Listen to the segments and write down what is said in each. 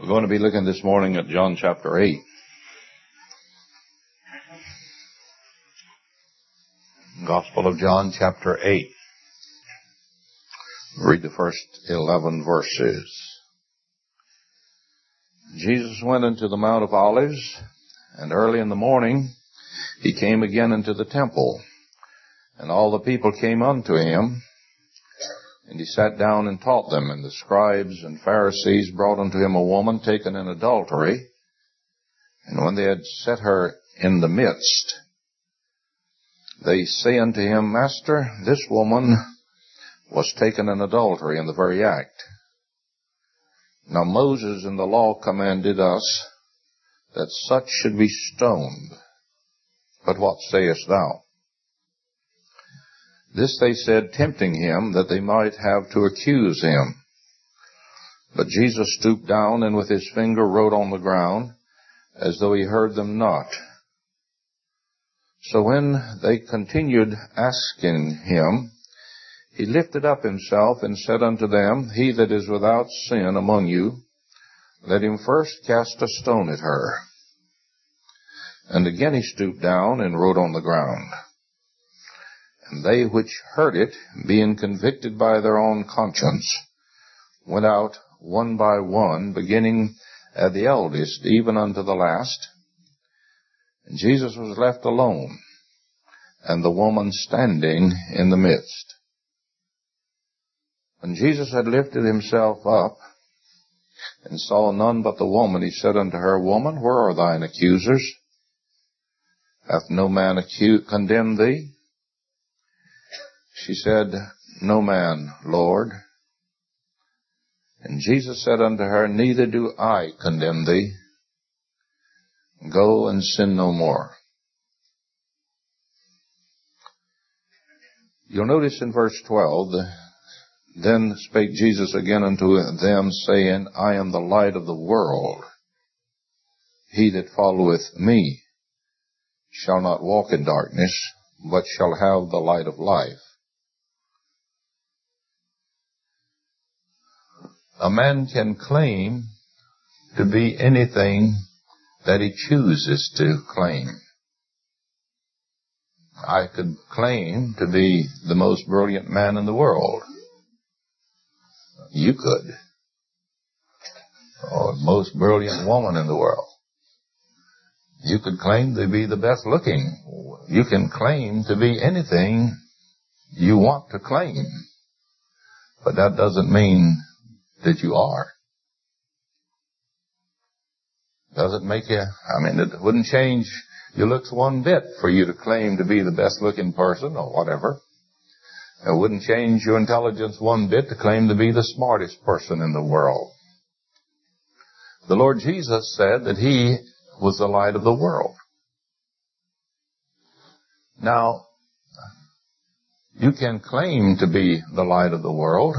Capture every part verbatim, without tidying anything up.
We're going to be looking this morning at John chapter eight. Gospel of John chapter eight. Read the first eleven verses. Jesus went into the Mount of Olives, and early in the morning he came again into the temple, and all the people came unto him, and he sat down and taught them. And the scribes and Pharisees brought unto him a woman taken in adultery. And when they had set her in the midst, they say unto him, Master, this woman was taken in adultery in the very act. Now Moses in the law commanded us that such should be stoned. But what sayest thou? This they said, tempting him, that they might have to accuse him. But Jesus stooped down, and with his finger wrote on the ground, as though he heard them not. So when they continued asking him, he lifted up himself, and said unto them, He that is without sin among you, let him first cast a stone at her. And again he stooped down, and wrote on the ground. And they which heard it, being convicted by their own conscience, went out one by one, beginning at the eldest, even unto the last. And Jesus was left alone, and the woman standing in the midst. When Jesus had lifted himself up, and saw none but the woman, he said unto her, Woman, where are thine accusers? Hath no man accused, condemned thee? She said, No man, Lord. And Jesus said unto her, Neither do I condemn thee. Go and sin no more. You'll notice in verse twelve, Then spake Jesus again unto them, saying, I am the light of the world. He that followeth me shall not walk in darkness, but shall have the light of life. A man can claim to be anything that he chooses to claim. I could claim to be the most brilliant man in the world. You could. Or the most brilliant woman in the world. You could claim to be the best looking. You can claim to be anything you want to claim. But that doesn't mean that you are. Doesn't make you, I mean, it wouldn't change your looks one bit for you to claim to be the best looking person or whatever. It wouldn't change your intelligence one bit to claim to be the smartest person in the world. The Lord Jesus said that He was the light of the world. Now, you can claim to be the light of the world,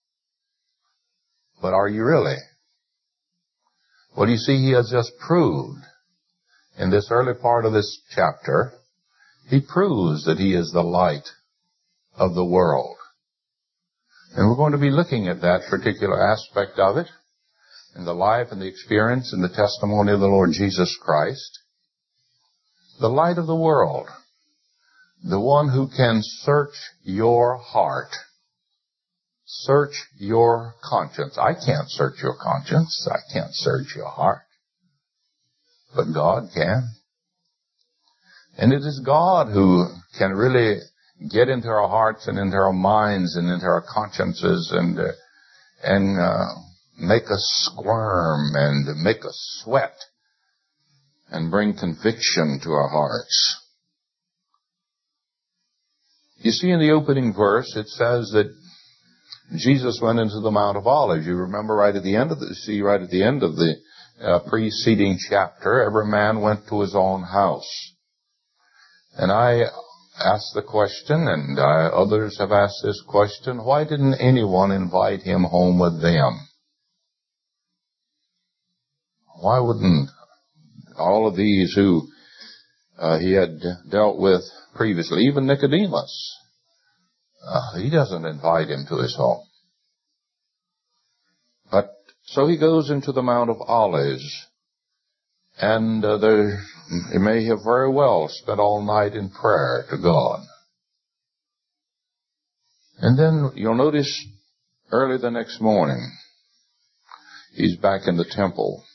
but are you really? Well, you see, He has just proved in this early part of this chapter, He proves that He is the light of the world. And we're going to be looking at that particular aspect of it in the life and the experience and the testimony of the Lord Jesus Christ. The light of the world. The one who can search your heart. Search your conscience. I can't search your conscience. I can't search your heart. But God can. And it is God who can really get into our hearts and into our minds and into our consciences and uh, and uh, make us squirm and make us sweat and bring conviction to our hearts. You see, in the opening verse, it says that Jesus went into the Mount of Olives. You remember right at the end of the, see right at the end of the uh, preceding chapter, every man went to his own house. And I asked the question, and uh, others have asked this question, why didn't anyone invite him home with them? Why wouldn't all of these who uh, he had dealt with previously, even Nicodemus, uh, he doesn't invite him to his home. But So he goes into the Mount of Olives, and uh, there, he may have very well spent all night in prayer to God. And then you'll notice early the next morning, he's back in the temple.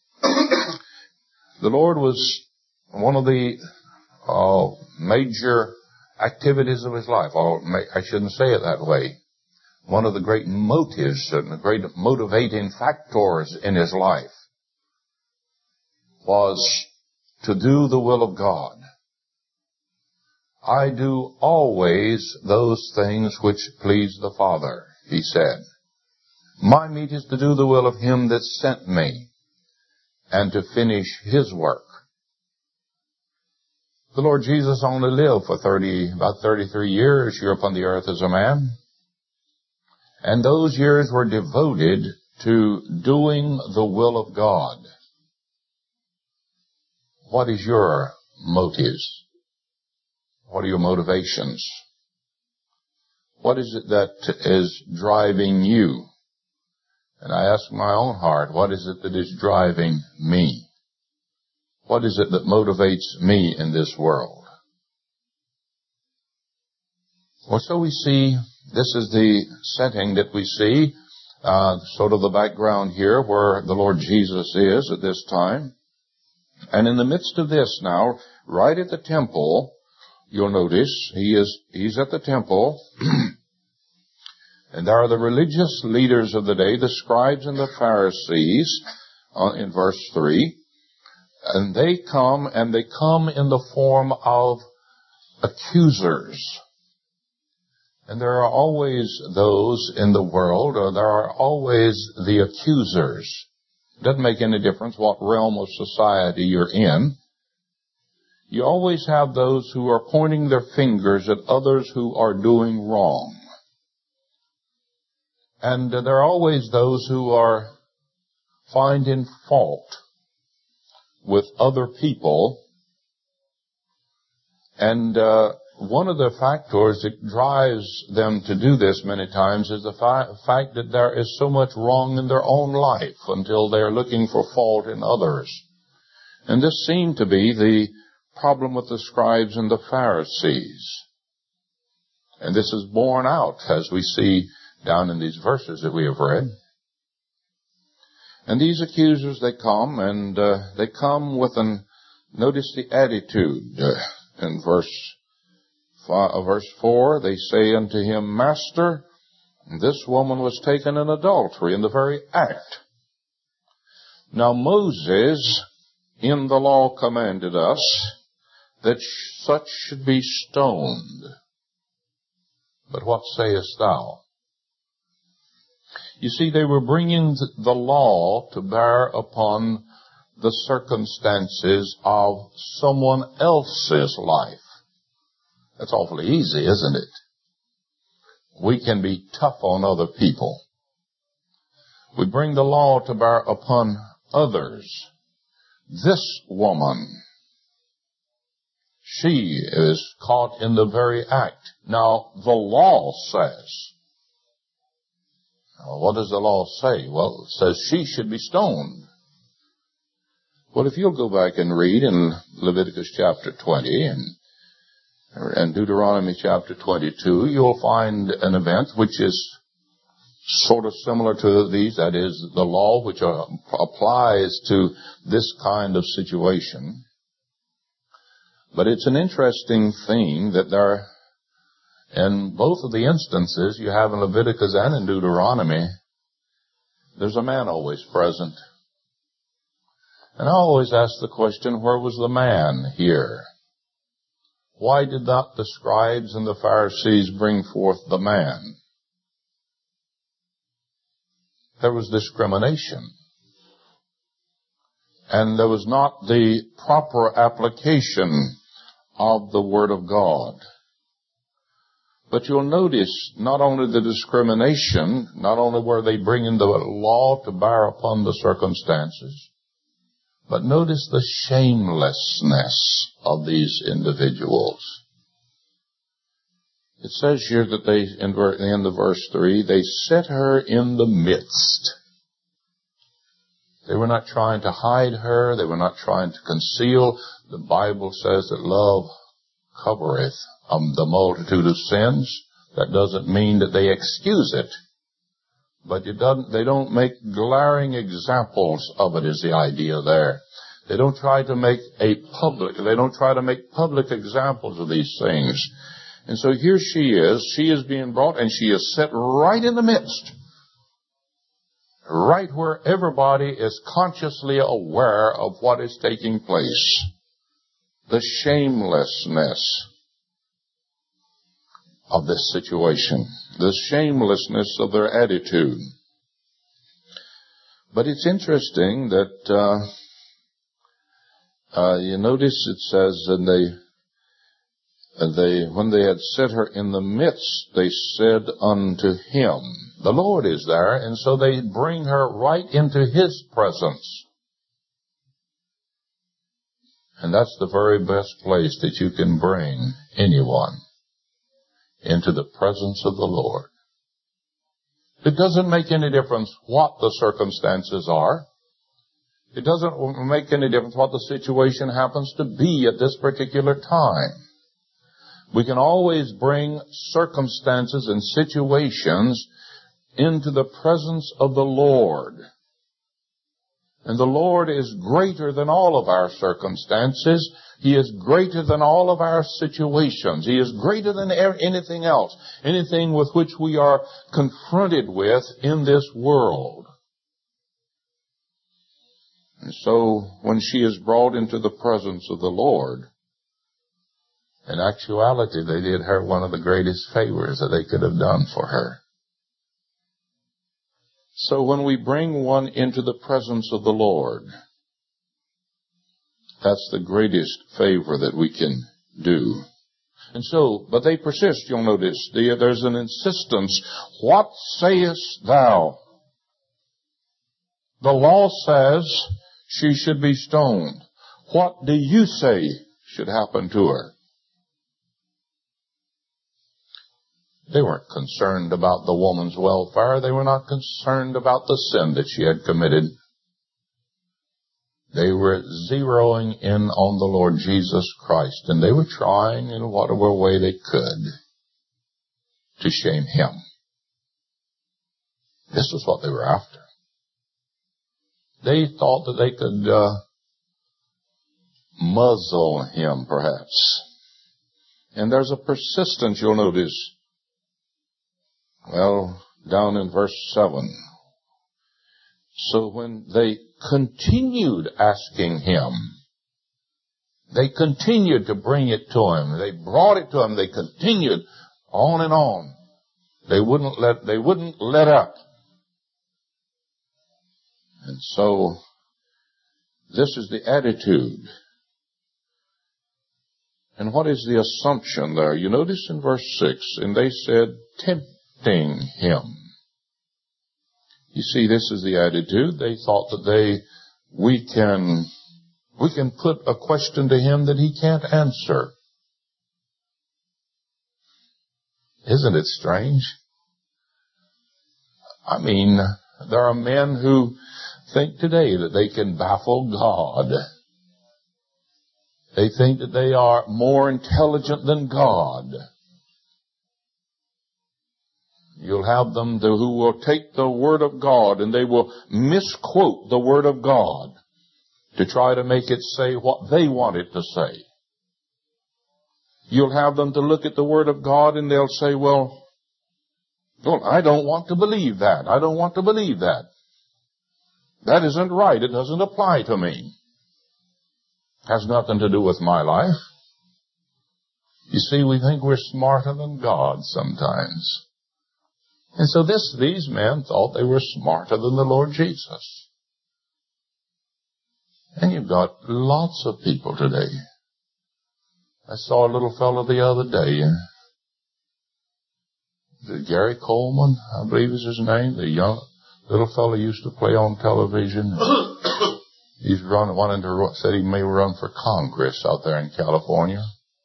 The Lord was one of the uh, major activities of his life. Or I shouldn't say it that way. One of the great motives and the great motivating factors in his life was to do the will of God. I do always those things which please the Father, he said. My meat is to do the will of him that sent me and to finish his work. The Lord Jesus only lived for thirty, about thirty-three years here upon the earth as a man. And those years were devoted to doing the will of God. What is your motives? What are your motivations? What is it that is driving you? And I ask my own heart, what is it that is driving me? What is it that motivates me in this world? Well, so we see, this is the setting that we see, uh, sort of the background here where the Lord Jesus is at this time. And in the midst of this now, right at the temple, you'll notice he is, he's at the temple, and there are the religious leaders of the day, the scribes and the Pharisees, uh, in verse three, and they come, and they come in the form of accusers. And there are always those in the world, or there are always the accusers. It doesn't make any difference what realm of society you're in. You always have those who are pointing their fingers at others who are doing wrong. And there are always those who are finding fault with other people. And uh, one of the factors that drives them to do this many times is the fa- fact that there is so much wrong in their own life until they're looking for fault in others. And this seemed to be the problem with the scribes and the Pharisees. And this is borne out as we see down in these verses that we have read. And these accusers, they come, and uh, they come with an, notice the attitude. Uh, in verse, five, uh, verse four, they say unto him, Master, this woman was taken in adultery in the very act. Now Moses in the law commanded us that such should be stoned. But what sayest thou? You see, they were bringing the law to bear upon the circumstances of someone else's life. That's awfully easy, isn't it? We can be tough on other people. We bring the law to bear upon others. This woman, she is caught in the very act. Now, the law says, now, what does the law say? Well, it says she should be stoned. Well, if you'll go back and read in Leviticus chapter twenty and, and Deuteronomy chapter twenty-two, you'll find an event which is sort of similar to these. That is, the law which uh, applies to this kind of situation. But it's an interesting thing that there, in both of the instances you have in Leviticus and in Deuteronomy, there's a man always present. And I always ask the question, where was the man here? Why did not the scribes and the Pharisees bring forth the man? There was discrimination. And there was not the proper application of the Word of God. But you'll notice not only the discrimination, not only were they bringing the law to bear upon the circumstances, but notice the shamelessness of these individuals. It says here that they, in the end of verse three, they set her in the midst. They were not trying to hide her. They were not trying to conceal. The Bible says that love covereth um, the multitude of sins. That doesn't mean that they excuse it. But it doesn't, they don't make glaring examples of it is the idea there. They don't try to make a public, they don't try to make public examples of these things. And so here she is, she is being brought and she is set right in the midst. Right where everybody is consciously aware of what is taking place. The shamelessness of this situation. The shamelessness of their attitude. But it's interesting that uh, uh, you notice it says, and they, and they, when they had set her in the midst, they said unto him, the Lord is there, and so they bring her right into His presence. And that's the very best place that you can bring anyone. Into the presence of the Lord. It doesn't make any difference what the circumstances are. It doesn't make any difference what the situation happens to be at this particular time. We can always bring circumstances and situations into the presence of the Lord. And the Lord is greater than all of our circumstances. He is greater than all of our situations. He is greater than anything else, anything with which we are confronted with in this world. And so, when she is brought into the presence of the Lord, in actuality, they did her one of the greatest favors that they could have done for her. So when we bring one into the presence of the Lord, that's the greatest favor that we can do. And so, but they persist, you'll notice. There's an insistence. What sayest thou? The law says she should be stoned. What do you say should happen to her? They weren't concerned about the woman's welfare. They were not concerned about the sin that she had committed. They were zeroing in on the Lord Jesus Christ, and they were trying in whatever way they could to shame Him. This was what they were after. They thought that they could uh, muzzle Him, perhaps. And there's a persistence, you'll notice. Well, down in verse seven. So when they continued asking Him, they continued to bring it to Him. They brought it to Him. They continued on and on. They wouldn't let, they wouldn't let up. And so, this is the attitude. And what is the assumption there? You notice in verse six, and they said, tempting Him. You see, this is the attitude. They thought that they, we can, we can put a question to Him that He can't answer. Isn't it strange? I mean, there are men who think today that they can baffle God. They think that they are more intelligent than God. You'll have them who will take the Word of God and they will misquote the Word of God to try to make it say what they want it to say. You'll have them to look at the Word of God and they'll say, well, well, I don't want to believe that. I don't want to believe that. That isn't right. It doesn't apply to me. Has nothing to do with my life. You see, we think we're smarter than God sometimes. And so this, these men thought they were smarter than the Lord Jesus. And you've got lots of people today. I saw a little fellow the other day. The Gary Coleman, I believe is his name. The young little fellow used to play on television. He's run, wanted to, said he may run for Congress out there in California.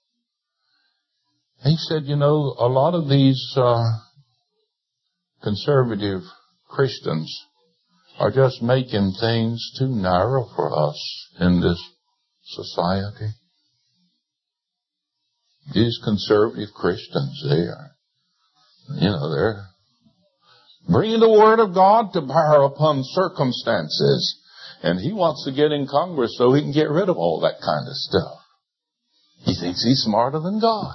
He said, you know, a lot of these uh, conservative Christians are just making things too narrow for us in this society. These conservative Christians, they are, you know, they're bringing the Word of God to bear upon circumstances. And he wants to get in Congress so he can get rid of all that kind of stuff. He thinks he's smarter than God.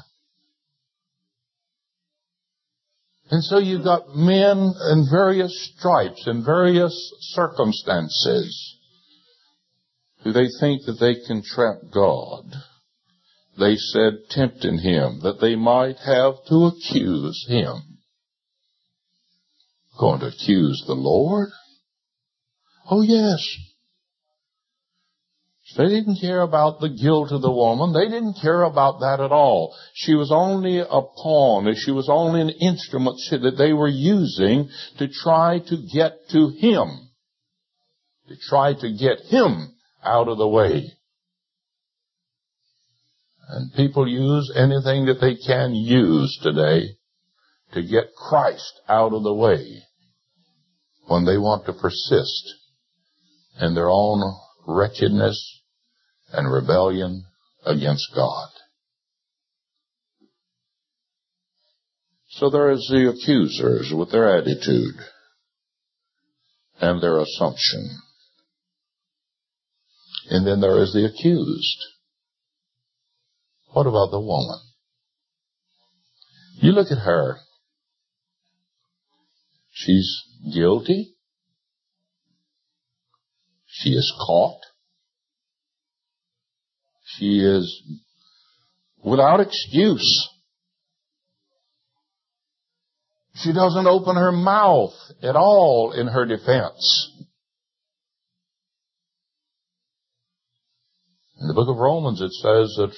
And so you've got men in various stripes, in various circumstances, who they think that they can trap God. They said, tempting him, that they might have to accuse him. Going to accuse the Lord? Oh, yes. They didn't care about the guilt of the woman. They didn't care about that at all. She was only a pawn. She was only an instrument that they were using to try to get to him. To try to get him out of the way. And people use anything that they can use today to get Christ out of the way when they want to persist in their own wretchedness and rebellion against God. So there is the accusers with their attitude and their assumption. And then there is the accused. What about the woman? You look at her. She's guilty. She is caught. She is without excuse. She doesn't open her mouth at all in her defense. In the book of Romans it says that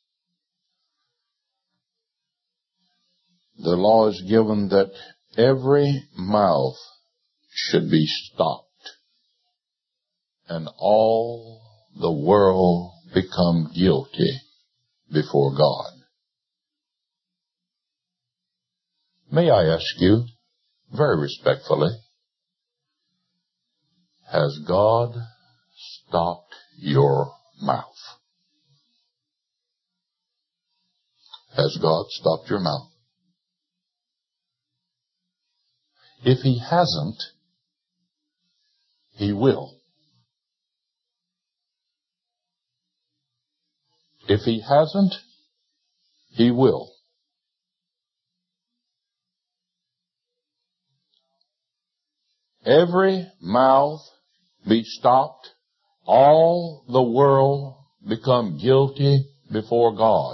the law is given that every mouth should be stopped and all the world become guilty before God. May I ask you, very respectfully, has God stopped your mouth? Has God stopped your mouth? If He hasn't, He will. If He hasn't, He will. Every mouth be stopped, all the world become guilty before God.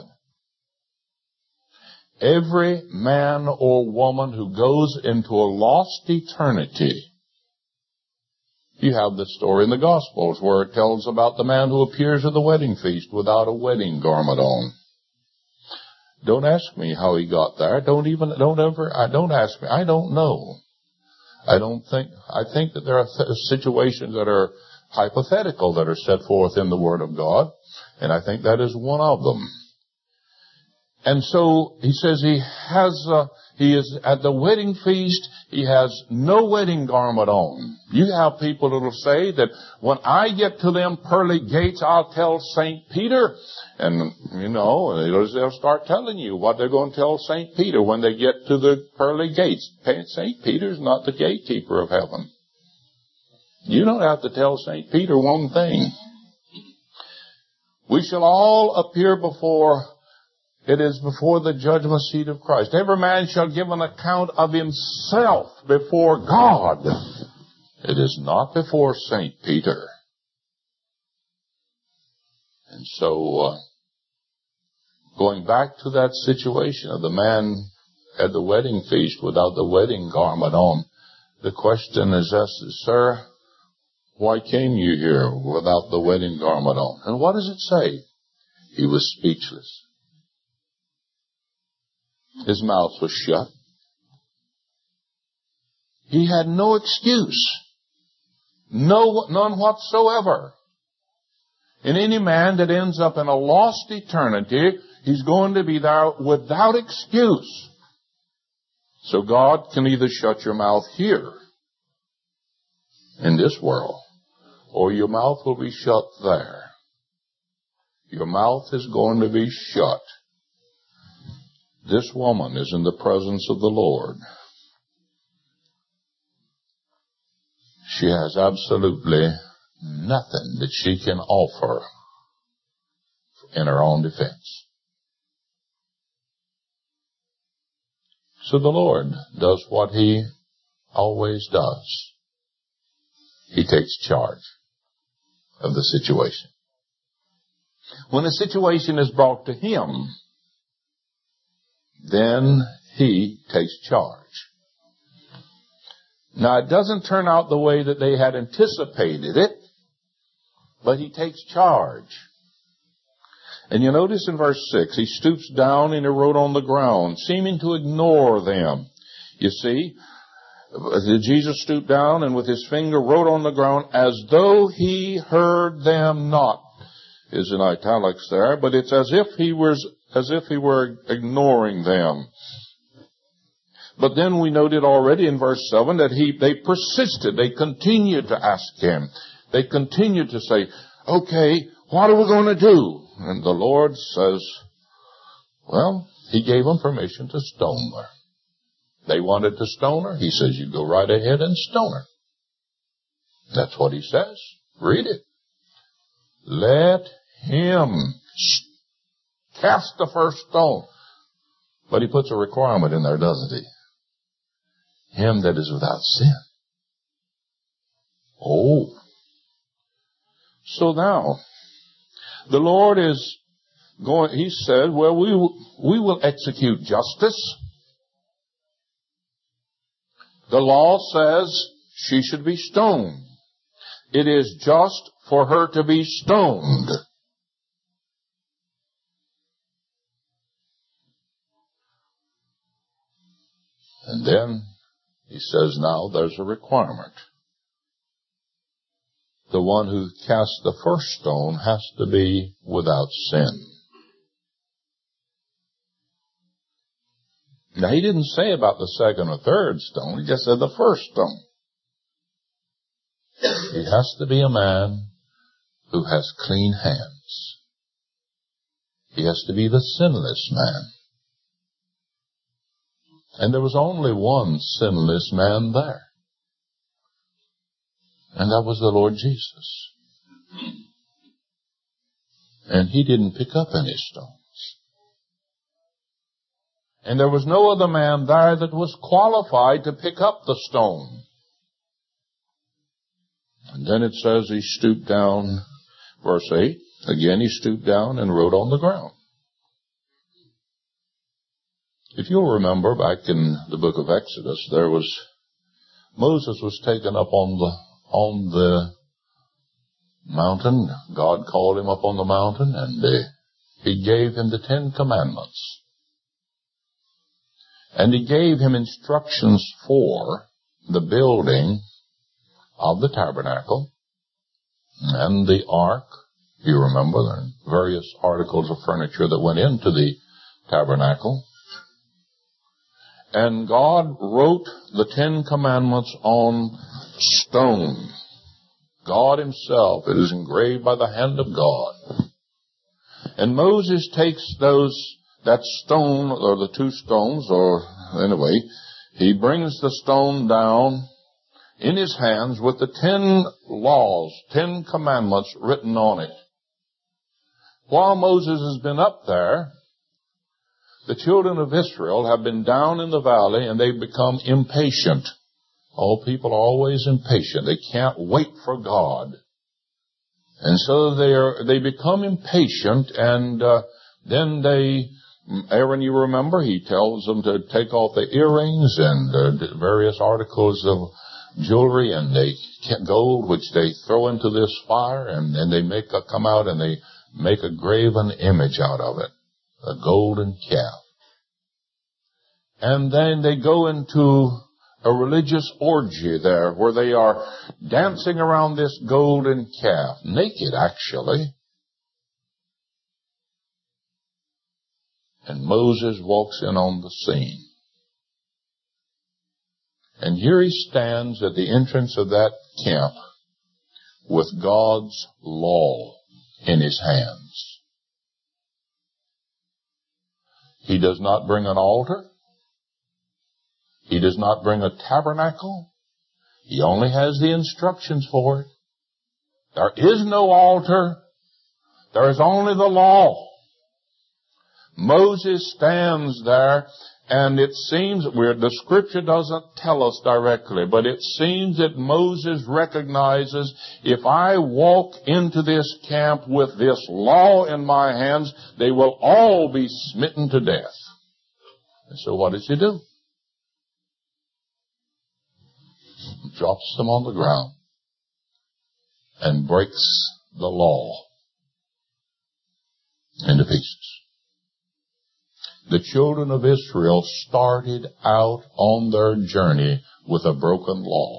Every man or woman who goes into a lost eternity. You have this story in the Gospels where it tells about the man who appears at the wedding feast without a wedding garment on. Don't ask me how he got there. Don't even, don't ever, I don't ask me. I don't know. I don't think, I think that there are th- situations that are hypothetical that are set forth in the Word of God, and I think that is one of them. And so he says he has, uh, he is at the wedding feast, he has no wedding garment on. You have people that will say that when I get to them pearly gates, I'll tell Saint Peter. And, you know, they'll start telling you what they're going to tell Saint Peter when they get to the pearly gates. Saint Peter's not the gatekeeper of heaven. You don't have to tell Saint Peter one thing. We shall all appear before It is before the judgment seat of Christ. Every man shall give an account of himself before God. It is not before Saint Peter. And so, uh, going back to that situation of the man at the wedding feast without the wedding garment on, the question is asked, sir, why came you here without the wedding garment on? And what does it say? He was speechless. His mouth was shut. He had no excuse. No, none whatsoever. And any man that ends up in a lost eternity, he's going to be there without excuse. So God can either shut your mouth here, in this world, or your mouth will be shut there. Your mouth is going to be shut. This woman is in the presence of the Lord. She has absolutely nothing that she can offer in her own defense. So the Lord does what He always does. He takes charge of the situation. When a situation is brought to Him, then He takes charge. Now, it doesn't turn out the way that they had anticipated it, but He takes charge. And you notice in verse six, He stoops down and He wrote on the ground, seeming to ignore them. You see, Jesus stooped down and with His finger wrote on the ground as though He heard them not. Is in italics there, but it's as if He was, as if He were ignoring them. But then we noted already in verse seven that he, they persisted. They continued to ask Him. They continued to say, okay, what are we going to do? And the Lord says, well, He gave them permission to stone her. They wanted to stone her. He says, you go right ahead and stone her. That's what He says. Read it. Let him cast the first stone. But He puts a requirement in there, doesn't He? Him that is without sin. Oh. So now, the Lord is going, He said, well, we, we will execute justice. The law says she should be stoned. It is just for her to be stoned. And then He says, now there's a requirement. The one who casts the first stone has to be without sin. Now, He didn't say about the second or third stone. He just said the first stone. He has to be a man who has clean hands. He has to be the sinless man. And there was only one sinless man there. And that was the Lord Jesus. And He didn't pick up any stones. And there was no other man there that was qualified to pick up the stone. And then it says He stooped down, verse eight, again He stooped down and wrote on the ground. If you'll remember back in the book of Exodus, there was, Moses was taken up on the, on the mountain. God called him up on the mountain and uh, He gave him the Ten Commandments. And He gave him instructions for the building of the tabernacle and the ark. You remember the various articles of furniture that went into the tabernacle. And God wrote the Ten Commandments on stone. God Himself. It is engraved by the hand of God. And Moses takes those, that stone, or the two stones, or anyway, he brings the stone down in his hands with the ten laws, ten commandments written on it. While Moses has been up there, the children of Israel have been down in the valley and they've become impatient. All people are always impatient. They can't wait for God. And so they are, they become impatient and uh, then they, Aaron, you remember, he tells them to take off the earrings and uh, various articles of jewelry and they gold, which they throw into this fire and then they make a, come out and they make a graven image out of it. A golden calf. And then they go into a religious orgy there where they are dancing around this golden calf. Naked, actually. And Moses walks in on the scene. And here he stands at the entrance of that camp with God's law in his hands. He does not bring an altar. He does not bring a tabernacle. He only has the instructions for it. There is no altar. There is only the law. Moses stands there, and it seems weird. The scripture doesn't tell us directly, but it seems that Moses recognizes, if I walk into this camp with this law in my hands, they will all be smitten to death. And so what does he do? He drops them on the ground and breaks the law into pieces. The children of Israel started out on their journey with a broken law.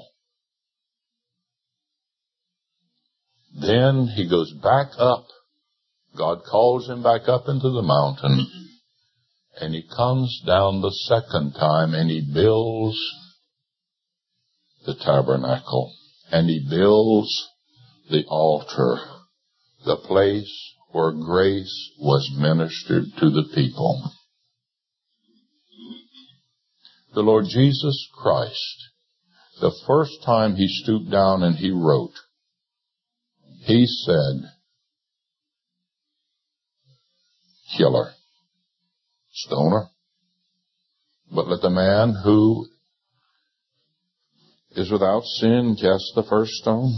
Then he goes back up. God calls him back up into the mountain. And he comes down the second time and he builds the tabernacle. And he builds the altar, the place where grace was ministered to the people. The Lord Jesus Christ, the first time he stooped down and he wrote, he said, killer, stoner, but let the man who is without sin cast the first stone.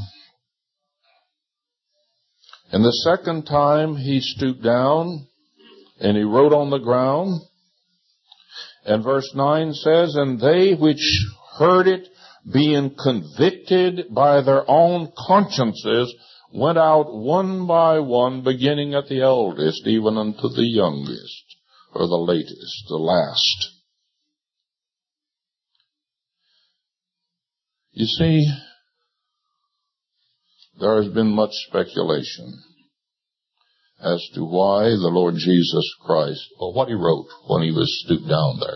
And the second time he stooped down and he wrote on the ground. And verse nine says, and they which heard it, being convicted by their own consciences, went out one by one, beginning at the eldest, even unto the youngest, or the latest, the last. You see, there has been much speculation as to why the Lord Jesus Christ, or what he wrote when he was stooped down there.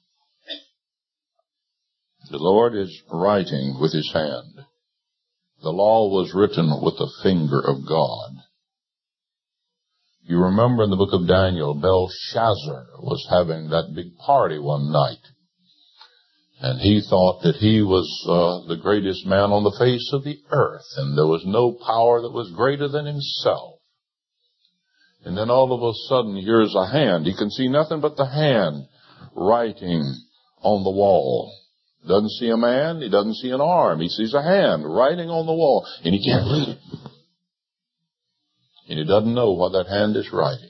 The Lord is writing with his hand. The law was written with the finger of God. You remember in the book of Daniel, Belshazzar was having that big party one night. And he thought that he was uh, the greatest man on the face of the earth, and there was no power that was greater than himself. And then all of a sudden, here's a hand. He can see nothing but the hand writing on the wall. Doesn't see a man. He doesn't see an arm. He sees a hand writing on the wall, and he can't read it. And he doesn't know what that hand is writing.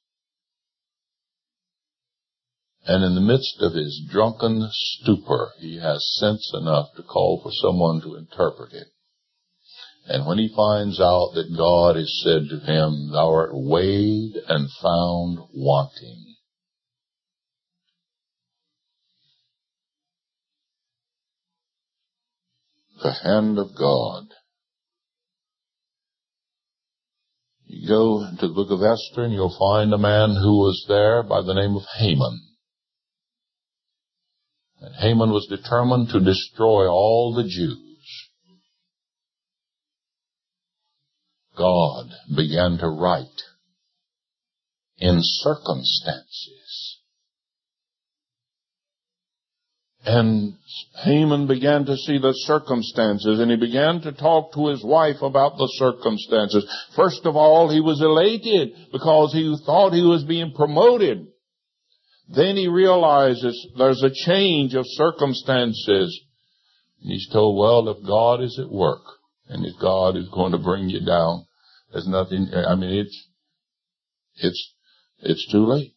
And in the midst of his drunken stupor, he has sense enough to call for someone to interpret it. And when he finds out that God has said to him, thou art weighed and found wanting. The hand of God. You go to the book of Esther and you'll find a man who was there by the name of Haman. And Haman was determined to destroy all the Jews. God began to write in circumstances. And Haman began to see the circumstances, and he began to talk to his wife about the circumstances. First of all, he was elated because he thought he was being promoted. Then he realizes there's a change of circumstances. And he's told, well, if God is at work, and if God is going to bring you down, there's nothing, I mean, it's, it's, it's too late.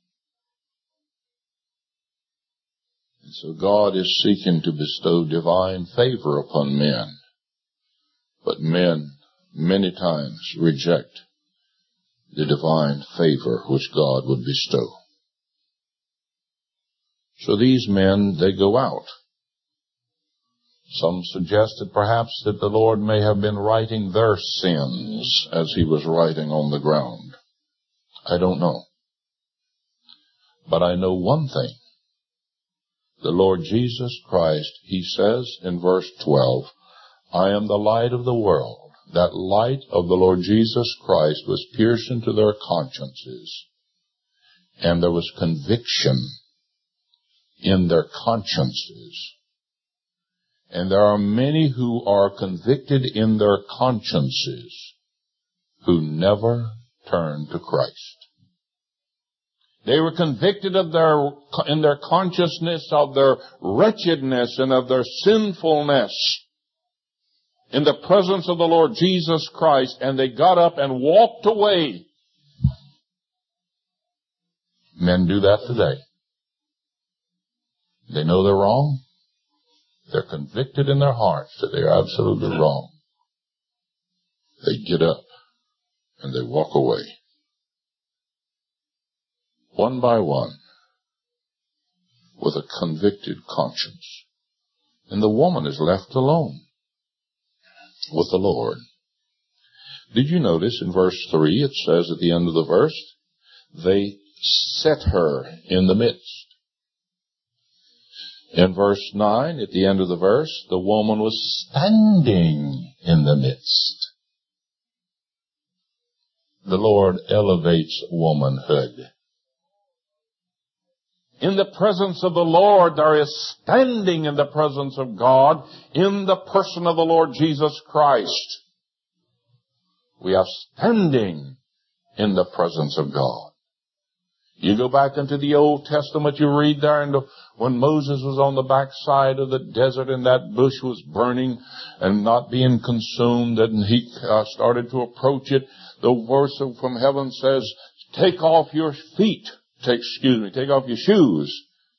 And so God is seeking to bestow divine favor upon men. But men, many times, reject the divine favor which God would bestow. So these men, they go out. Some suggested perhaps that the Lord may have been writing their sins as he was writing on the ground. I don't know. But I know one thing, The Lord Jesus Christ, he says in verse twelve, I am the light of the world. That light of the Lord Jesus Christ was pierced into their consciences. And there was conviction in their consciences. And there are many who are convicted in their consciences who never turn to Christ. They were convicted of their, in their consciousness of their wretchedness and of their sinfulness in the presence of the Lord Jesus Christ, and they got up and walked away. Men do that today. They know they're wrong. They're convicted in their hearts that they are absolutely wrong. They get up and they walk away. One by one, with a convicted conscience. And the woman is left alone with the Lord. Did you notice in verse three, it says at the end of the verse, they set her in the midst. In verse nine, at the end of the verse, the woman was standing in the midst. The Lord elevates womanhood. In the presence of the Lord, there is standing in the presence of God in the person of the Lord Jesus Christ. We are standing in the presence of God. You go back into the Old Testament, you read there, and when Moses was on the backside of the desert and that bush was burning and not being consumed, and he uh, started to approach it, the verse from heaven says, take off your feet. Take, excuse me, take off your shoes.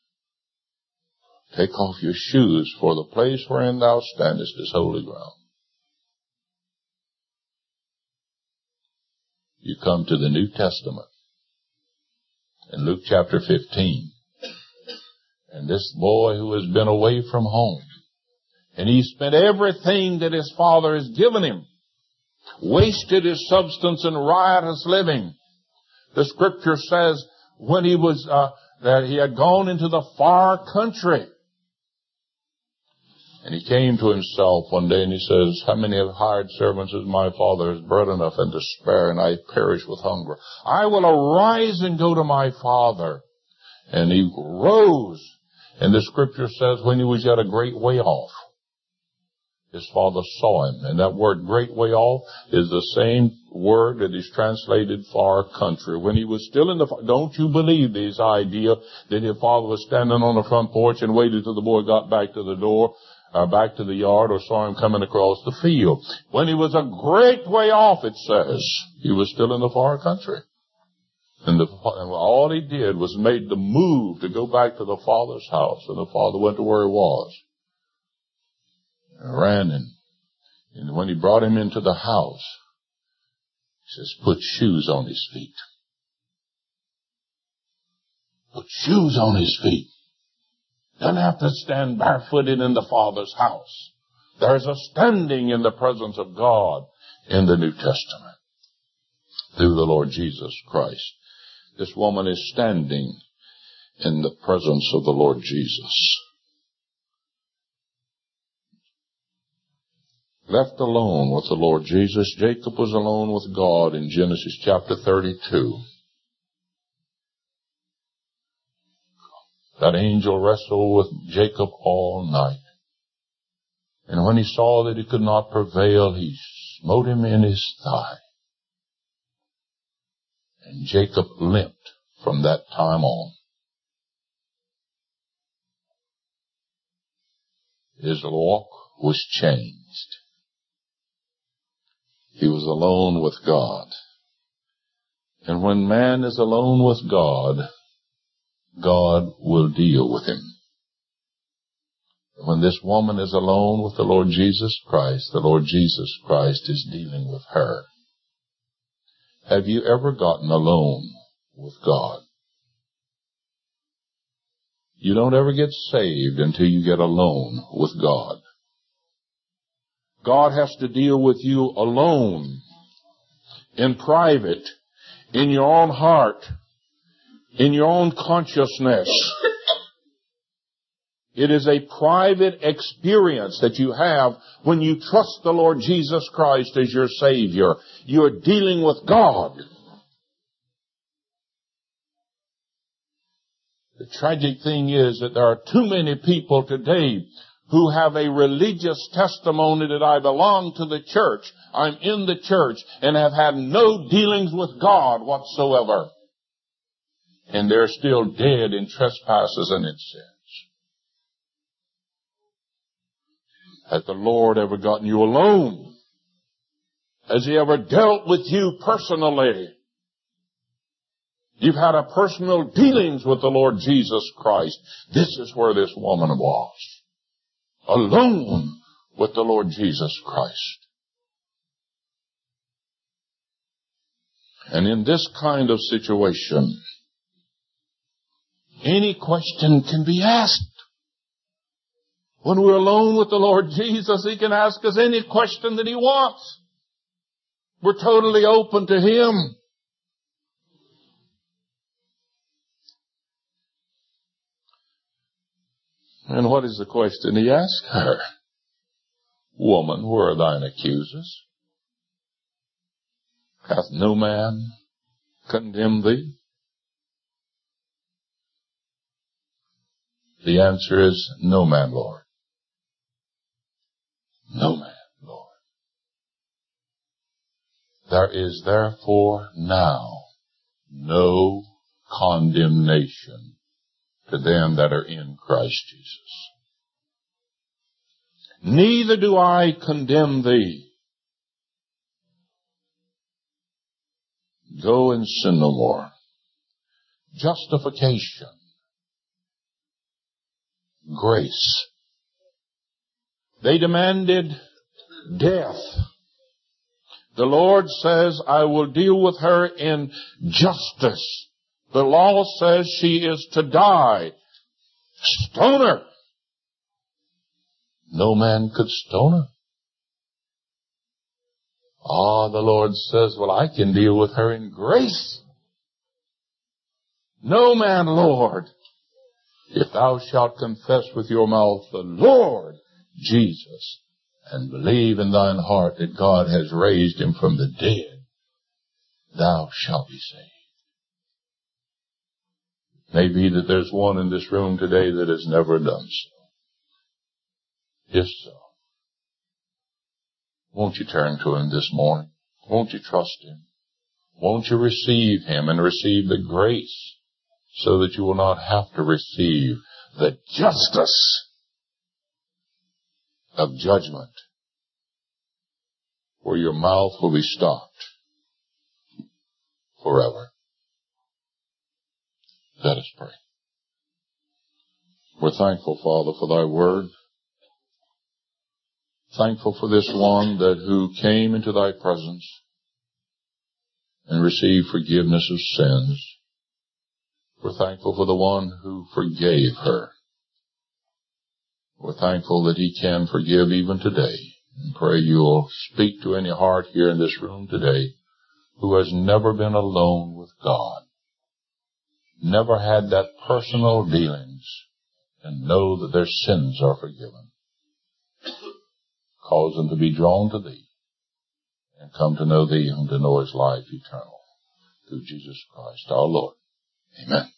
Take off your shoes, for the place wherein thou standest is holy ground. You come to the New Testament, in Luke chapter fifteen, and this boy who has been away from home, and he spent everything that his father has given him, wasted his substance in riotous living. The scripture says, when he was, uh, that he had gone into the far country. And he came to himself one day and he says, how many have hired servants as my father has bread enough and to spare, and I perish with hunger? I will arise and go to my father. And he rose. And the scripture says when he was yet a great way off, his father saw him. And that word great way off is the same word that is translated far country. When he was still in the, don't you believe this idea that his father was standing on the front porch and waited till the boy got back to the door, or back to the yard, or saw him coming across the field. When he was a great way off, it says, he was still in the far country. And, the, and all he did was made the move to go back to the father's house, and the father went to where he was. Ran in. And when he brought him into the house, he says, put shoes on his feet. Put shoes on his feet. Doesn't have to stand barefooted in the Father's house. There's a standing in the presence of God in the New Testament through the Lord Jesus Christ. This woman is standing in the presence of the Lord Jesus. Left alone with the Lord Jesus, Jacob was alone with God in Genesis chapter thirty-two. That angel wrestled with Jacob all night. And when he saw that he could not prevail, he smote him in his thigh. And Jacob limped from that time on. His walk was changed. He was alone with God. And when man is alone with God, God will deal with him. When this woman is alone with the Lord Jesus Christ, the Lord Jesus Christ is dealing with her. Have you ever gotten alone with God? You don't ever get saved until you get alone with God. God has to deal with you alone, in private, in your own heart, in your own consciousness. It is a private experience that you have when you trust the Lord Jesus Christ as your Savior. You're dealing with God. The tragic thing is that there are too many people today who have a religious testimony that I belong to the church, I'm in the church, and have had no dealings with God whatsoever. And they're still dead in trespasses and in sins. Has the Lord ever gotten you alone? Has He ever dealt with you personally? You've had a personal dealings with the Lord Jesus Christ. This is where this woman was. Alone with the Lord Jesus Christ. And in this kind of situation, any question can be asked. When we're alone with the Lord Jesus, He can ask us any question that He wants. We're totally open to Him. And what is the question He asked her? Woman, where are thine accusers? Hath no man condemned thee? The answer is, no man, Lord. No man, Lord. There is therefore now no condemnation to them that are in Christ Jesus. Neither do I condemn thee. Go and sin no more. Justification. Grace. They demanded death. The Lord says, I will deal with her in justice. The law says she is to die. Stone her. No man could stone her. Ah, the Lord says, well, I can deal with her in grace. No man, Lord. If thou shalt confess with your mouth the Lord Jesus and believe in thine heart that God has raised him from the dead, thou shalt be saved. Maybe that there's one in this room today that has never done so. If so, won't you turn to Him this morning? Won't you trust Him? Won't you receive Him and receive the grace so that you will not have to receive the justice of judgment where your mouth will be stopped forever? Let us pray. We're thankful, Father, for Thy word. Thankful for this one that who came into Thy presence and received forgiveness of sins. We're thankful for the one who forgave her. We're thankful that He can forgive even today. And pray You'll speak to any heart here in this room today who has never been alone with God. Never had that personal dealings and know that their sins are forgiven. Cause them to be drawn to Thee and come to know Thee and to know His life eternal through Jesus Christ our Lord. Amen.